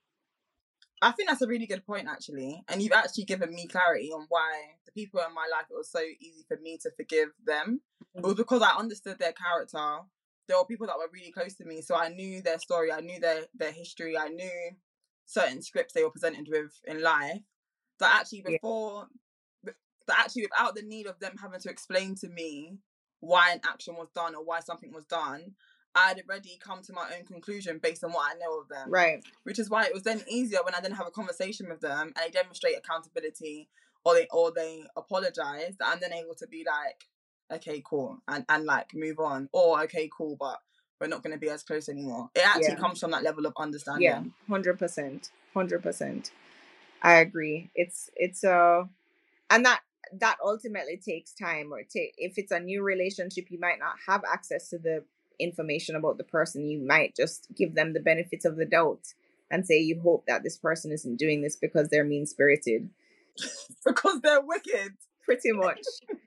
I think that's a really good point, actually. And you've actually given me clarity on why the people in my life, it was so easy for me to forgive them. Mm-hmm. It was because I understood their character. There were people that were really close to me, so I knew their story, I knew their, their history, I knew certain scripts they were presented with in life. That actually before, yeah. that actually without the need of them having to explain to me why an action was done or why something was done, I'd already come to my own conclusion based on what I know of them. Right. Which is why it was then easier when I then have a conversation with them and they demonstrate accountability or they or they apologize, that I'm then able to be like, okay, cool, and, and like move on. Or okay, cool, but we're not going to be as close anymore. It actually yeah. comes from that level of understanding. Yeah, one hundred percent. one hundred percent. I agree. It's, it's, uh, and that, that ultimately takes time, or take, if it's a new relationship, you might not have access to the information about the person. You might just give them the benefits of the doubt and say you hope that this person isn't doing this because they're mean-spirited. Because they're wicked. Pretty much.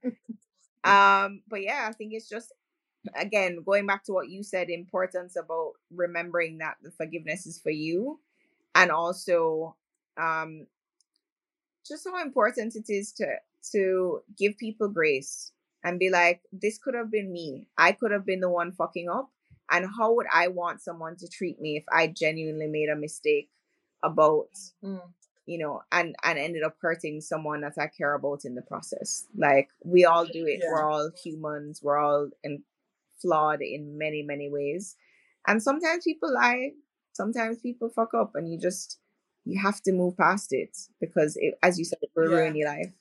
um, but yeah, I think it's just, again, going back to what you said, importance about remembering that the forgiveness is for you, and also um, just how important it is to to give people grace and be like, this could have been me. I could have been the one fucking up. And how would I want someone to treat me if I genuinely made a mistake about, mm. you know, and, and ended up hurting someone that I care about in the process? Like, we all do it. Yeah. We're all humans. We're all in, flawed in many, many ways. And sometimes people lie. Sometimes people fuck up, and you just, you have to move past it because, it, as you said, it will yeah. ruin your life.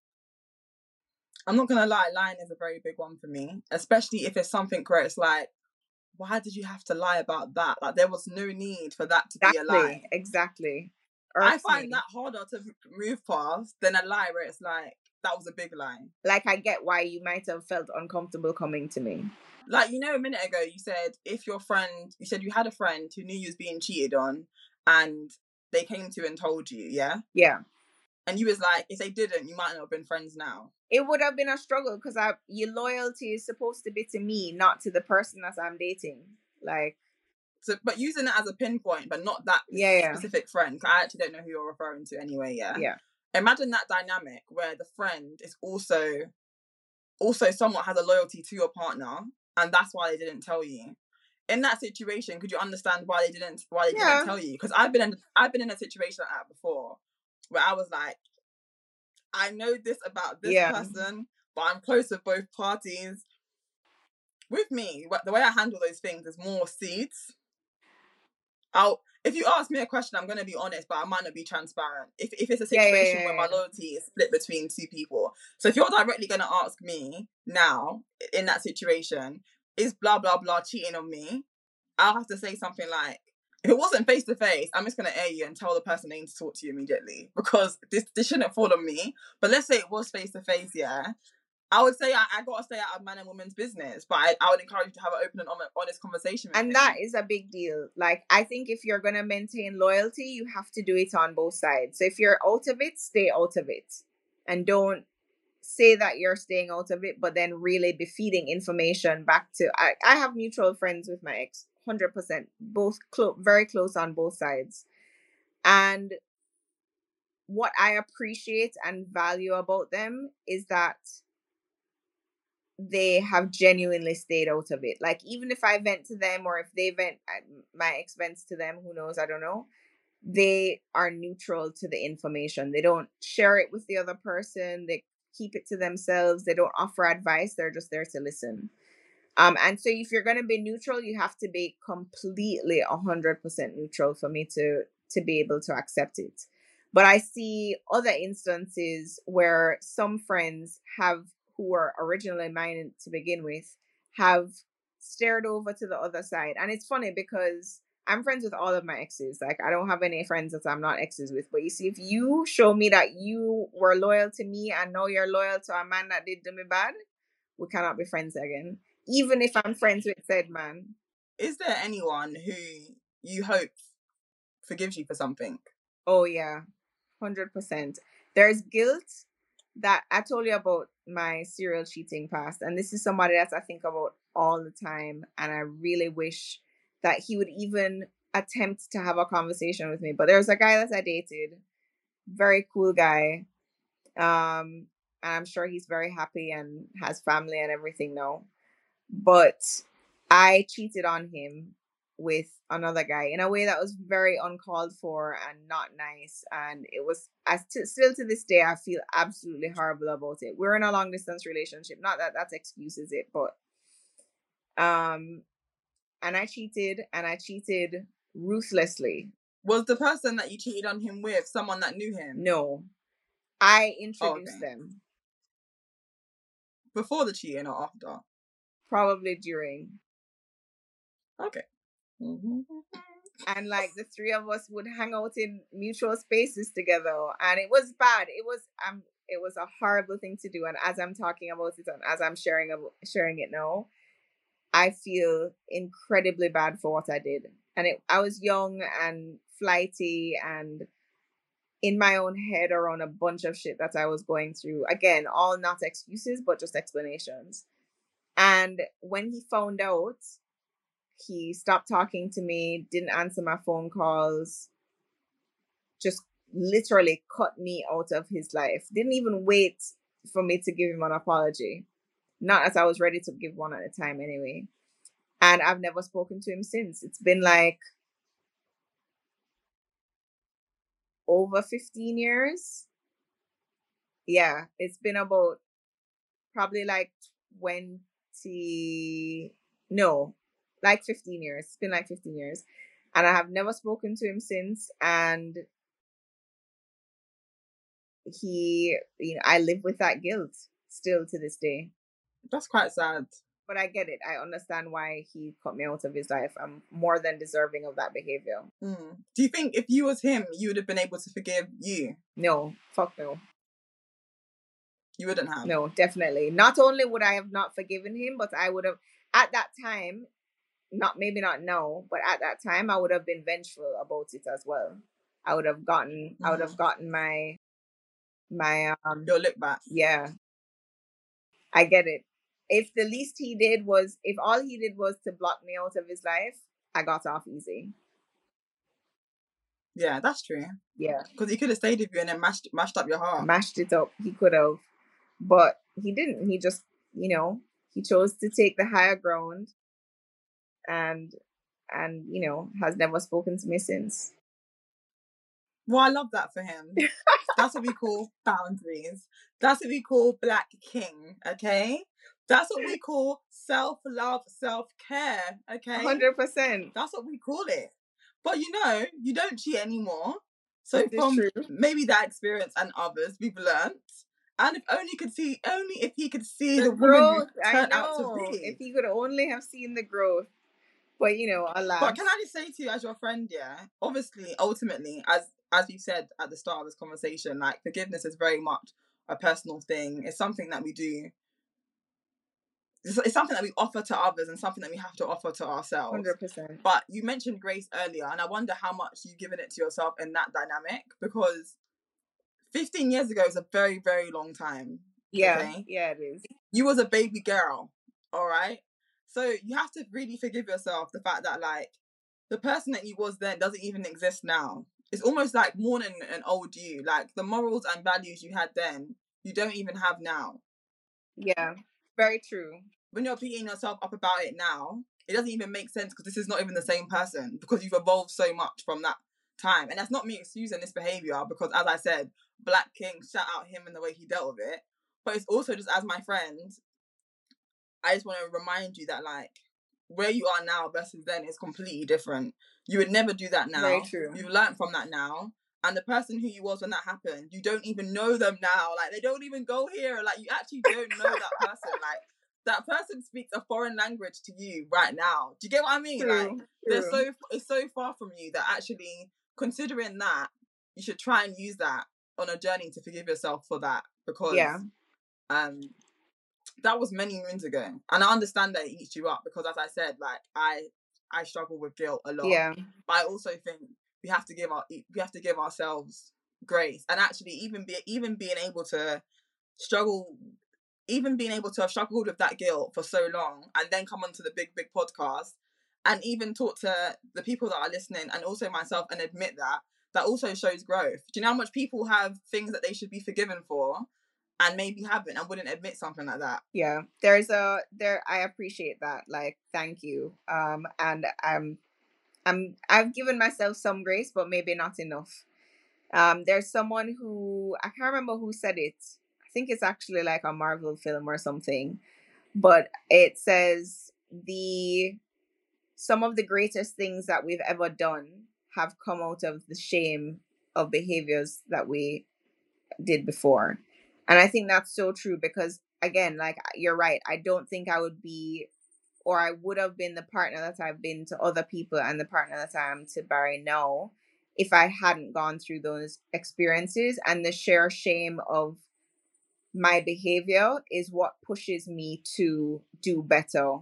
I'm not gonna lie, lying is a very big one for me, especially if it's something where it's like, why did you have to lie about that? Like, there was no need for that to exactly, be a lie. Exactly. I find me. that harder to move past than a lie where it's like, that was a big lie. Like, I get why you might have felt uncomfortable coming to me. Like, you know, a minute ago, you said if your friend, you said you had a friend who knew you was being cheated on and they came to you and told you, yeah? Yeah. And you was like, if they didn't, you might not have been friends now. It would have been a struggle because I, your loyalty is supposed to be to me, not to the person that I'm dating. Like, so, but using it as a pinpoint, but not that yeah, yeah. specific friend. I actually don't know who you're referring to anyway. Yeah. Yeah. Imagine that dynamic where the friend is also, also somewhat has a loyalty to your partner, and that's why they didn't tell you. In that situation, could you understand why they didn't, why they yeah. didn't tell you? Because I've been in, I've been in a situation like that before, where I was like, I know this about this Yeah. person, but I'm close with both parties. With me, wh- the way I handle those things is more seeds. I'll, if you ask me a question, I'm going to be honest, but I might not be transparent. If if it's a Yeah, yeah, situation yeah, where my yeah. loyalty is split between two people. So if you're directly going to ask me now, in that situation, is blah, blah, blah cheating on me? I'll have to say something like, if it wasn't face to face, I'm just going to air you and tell the person they need to talk to you immediately, because this, this shouldn't fall on me. But let's say it was face to face, yeah. I would say I, I got to stay out of man and woman's business, but I, I would encourage you to have an open and honest conversation with And him. that is a big deal. Like, I think if you're going to maintain loyalty, you have to do it on both sides. So if you're out of it, stay out of it. And don't say that you're staying out of it, but then really be feeding information back to... I, I have mutual friends with my ex, one hundred percent. Both clo- very close on both sides. And what I appreciate and value about them is that they have genuinely stayed out of it. Like, even if I vent to them, or if they vent, my ex vents to them, who knows, I don't know, they are neutral to the information. They don't share it with the other person. They keep it to themselves. They don't offer advice. They're just there to listen. Um, and so if you're going to be neutral, you have to be completely one hundred percent neutral for me to, to be able to accept it. But I see other instances where some friends have, who were originally mine to begin with, have stared over to the other side. And it's funny because I'm friends with all of my exes. Like, I don't have any friends that I'm not exes with. But you see, if you show me that you were loyal to me and now you're loyal to a man that did do me bad, we cannot be friends again. Even if I'm friends with said man. Is there anyone who you hope forgives you for something? Oh, yeah. one hundred percent. There's guilt that I told you about, my serial cheating past. And this is somebody that I think about all the time. And I really wish that he would even attempt to have a conversation with me. But there's a guy that I dated. Very cool guy. Um, and I'm sure he's very happy and has family and everything now. But I cheated on him with another guy in a way that was very uncalled for and not nice. And it was, I st- still to this day, I feel absolutely horrible about it. We're in a long distance relationship. Not that that excuses it, but, um, and I cheated, and I cheated ruthlessly. Was the person that you cheated on him with someone that knew him? No. I introduced Oh, okay. them. Before the cheating or after? Probably during. Okay. And like the three of us would hang out in mutual spaces together, and it was bad. It was um, it was a horrible thing to do. And as I'm talking about it, and as I'm sharing about, sharing it now, I feel incredibly bad for what I did. And it, I was young and flighty and in my own head around a bunch of shit that I was going through. Again, all not excuses, but just explanations. And when he found out, he stopped talking to me, didn't answer my phone calls, just literally cut me out of his life. Didn't even wait for me to give him an apology. Not as I was ready to give one at the time anyway. And I've never spoken to him since. It's been like over fifteen years. Yeah, it's been about probably like twenty, no, like fifteen years. It's been like fifteen years. And I have never spoken to him since. And he, you know, I live with that guilt still to this day. That's quite sad. But I get it. I understand why he cut me out of his life. I'm more than deserving of that behavior. Mm. Do you think if you was him, you would have been able to forgive you? No, fuck no. You wouldn't have? No, definitely. Not only would I have not forgiven him, but I would have, at that time, not maybe not now, but at that time, I would have been vengeful about it as well. I would have gotten, mm. I would have gotten my, my, um, your look back. Yeah. I get it. If the least he did was, if all he did was to block me out of his life, I got off easy. Yeah, that's true. Yeah. Because he could have stayed with you and then mashed, mashed up your heart. Mashed it up. He could have. But he didn't. He just, you know, he chose to take the higher ground and, and, you know, has never spoken to me since. Well, I love that for him. That's what we call boundaries. That's what we call Black King, okay? That's what we call self-love, self-care, okay? one hundred percent. That's what we call it. But you know, you don't cheat anymore. So This is from true. maybe that experience and others, we've learnt. And if only could see, only if he could see the, The woman growth, you I turned out to know. be. If he could only have seen the growth. But, you know, alas. But can I just say to you as your friend, yeah, obviously, ultimately, as as you said at the start of this conversation, like forgiveness is very much a personal thing. It's something that we do. It's, it's something that we offer to others and something that we have to offer to ourselves. one hundred percent. But you mentioned grace earlier, and I wonder how much you've given it to yourself in that dynamic, because fifteen years ago is a very, very long time. Yeah, okay? yeah, it is. You was a baby girl, all right? So you have to really forgive yourself the fact that, like, the person that you was then doesn't even exist now. It's almost like mourning an old you. Like, the morals and values you had then, you don't even have now. Yeah, very true. When you're beating yourself up about it now, it doesn't even make sense because this is not even the same person, because you've evolved so much from that time. And that's not me excusing this behaviour, because as I said, Black King, shout out him and the way he dealt with it. But it's also just, as my friend, I just want to remind you that, like, where you are now versus then is completely different. You would never do that now. Very true. You've learnt from that now. And the person who you was when that happened, you don't even know them now. Like, they don't even go here. Like, you actually don't know that person. Like, that person speaks a foreign language to you right now. Do you get what I mean? True, Like, true. they're so it's so far from you that actually, considering that, you should try and use that on a journey to forgive yourself for that, because Yeah. um that was many moons ago, and I understand that it eats you up, because as I said, like, I I struggle with guilt a lot. Yeah. But I also think we have to give our we have to give ourselves grace, and actually even be even being able to struggle, even being able to have struggled with that guilt for so long, and then come onto the big big podcast, and even talk to the people that are listening, and also myself, and admit that that also shows growth. Do you know how much people have things that they should be forgiven for, and maybe haven't, and wouldn't admit something like that? Yeah, there's a there. I appreciate that. Like, thank you. Um, and I'm, I'm, I've given myself some grace, but maybe not enough. Um, there's someone who I can't remember who said it. I think it's actually like a Marvel film or something, but it says the some of the greatest things that we've ever done have come out of the shame of behaviors that we did before. And I think that's so true, because, again, like, you're right. I don't think I would be, or I would have been the partner that I've been to other people and the partner that I am to Barry now if I hadn't gone through those experiences. And the sheer shame of my behavior is what pushes me to do better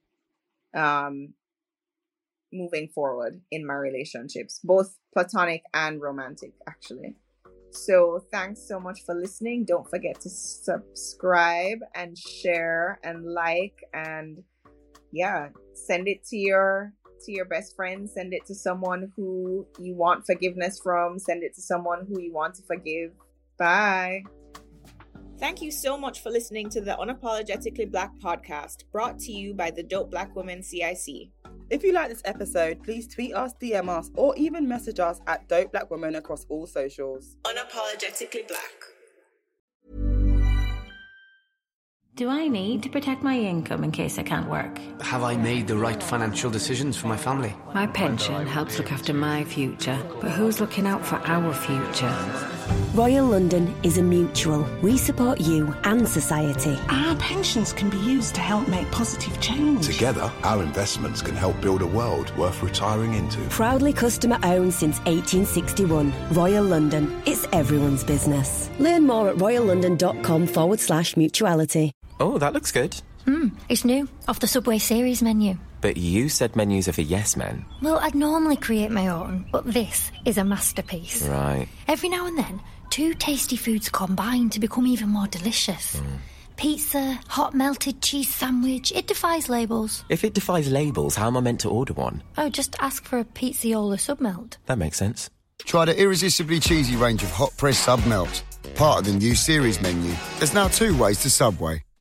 um, moving forward in my relationships, both platonic and romantic, actually. So thanks so much for listening. Don't forget to subscribe and share and like, and yeah, send it to your to your best friend. Send it to someone who you want forgiveness from. Send it to someone who you want to forgive. Bye. Thank you so much for listening to the Unapologetically Black podcast, brought to you by the Dope Black Women C I C. If you like this episode, please tweet us, D M us, or even message us at Dope Black Women across all socials. Unapologetically Black. Do I need to protect my income in case I can't work? Have I made the right financial decisions for my family? My pension helps look after my future, but who's looking out for our future? Royal London is a mutual. We support you and society. Our pensions can be used to help make positive change. Together, our investments can help build a world worth retiring into. Proudly customer owned since eighteen sixty-one. Royal London. It's everyone's business. Learn more at royallondon.com forward slash mutuality. Oh, that looks good. Hmm, it's new, off the Subway series menu. But you said menus are for yes men. Well, I'd normally create my own, but this is a masterpiece. Right. Every now and then, two tasty foods combine to become even more delicious. Mm. Pizza, hot melted cheese sandwich, it defies labels. If it defies labels, how am I meant to order one? Oh, just ask for a Pizzaiola Submelt. That makes sense. Try the irresistibly cheesy range of hot press Submelt, part of the new series menu. There's now two ways to Subway.